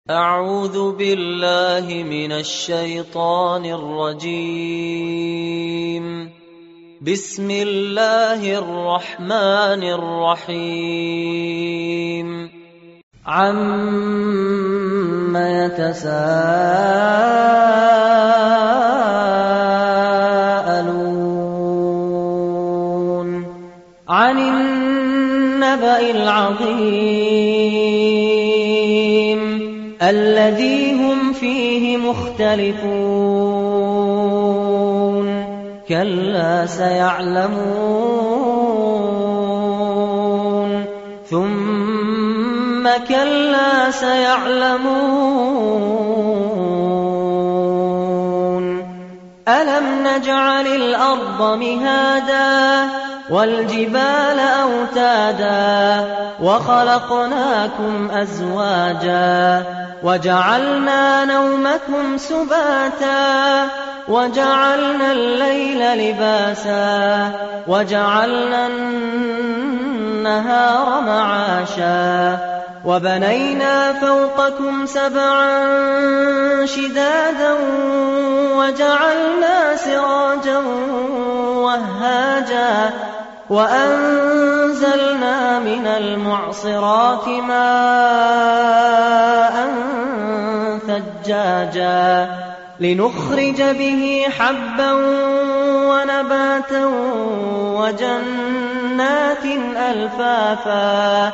أعوذ بالله من الشيطان الرجيم. بسم الله الرحمن الرحيم. عَمَّ يتساءلون عن النبأ العظيم الذي هم فيه مختلفون كلا سيعلمون ثم كلا سيعلمون ألم نجعل الأرض مهادا والجبال أوتادا وخلقناكم أزواجا وجعلنا نومكم سباتا وجعلنا الليل لباسا وجعلنا النهار معاشا وبنينا فوقكم سبعا شدادا وجعلنا سراجا وهاجا وأنزلنا من المعصرات ماء ثجاجا لنخرج به حبا ونباتا وجنات ألفافا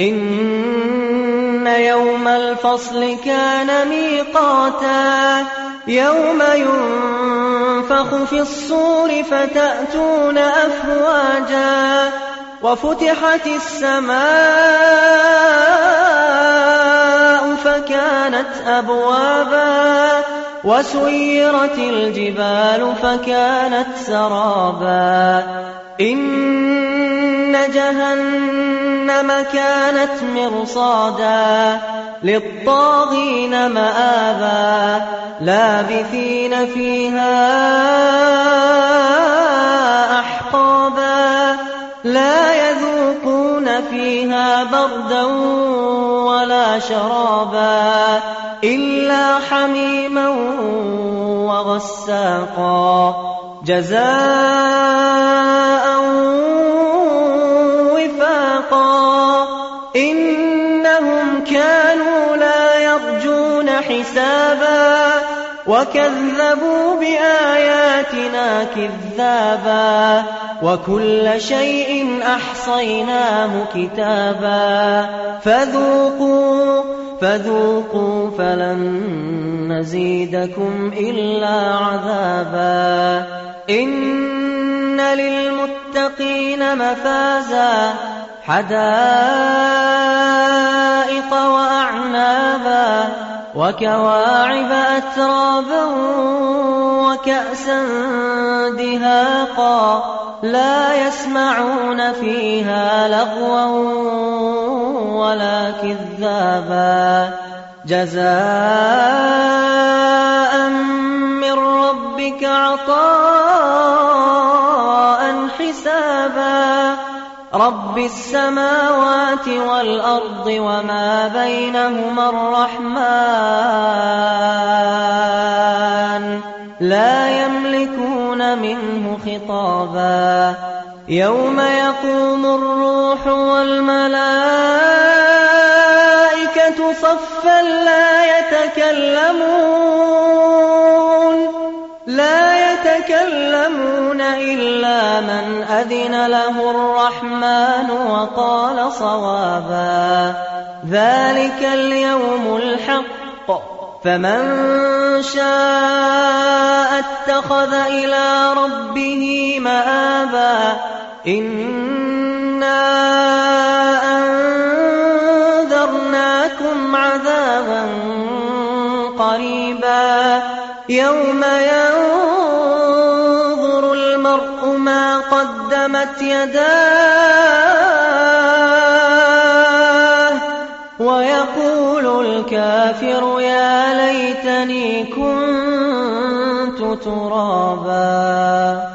إن يوم الفصل كان ميقاتا يوم ينفخ في الصور فتأتون أفواجا وفتحت السماء فكانت أبوابا وسيرت الجبال فكانت سرابا إن جهنم كانت مرصادا للطاغين مآبا لابثين فيها أحقابا لا يذوقون فيها بردا ولا شرابا إلا حميما وغساقا جزاء وفاقا إنهم كانوا لا يرجون حسابا وكذبوا بآياتنا كذابا وكل شيء أحصيناه كتابا فذوقوا فلن نزيدكم إلا عذابا إن للمتقين مفازا حدائق وأعنابا وكواعب أترابا وكأسا دهاقا لا يسمعون فيها لغوا ولا كذابا جزاء من ربك عطاء حسابا رب السماوات والأرض وما بينهما الرحمن لا يملكون منه خطابا يوم يقوم الروح والملائكة صفا لا يتكلمون إلا من أذن له الرحمن وقال صوابا ذلك اليوم الحق فمن شاء اتخذ إلى ربه مآبا إنا أنذرناكم عذابا قريبا يوم ينظر المرء ما قدمت يداه ويقول الكافر يا ليتني كنت ترابا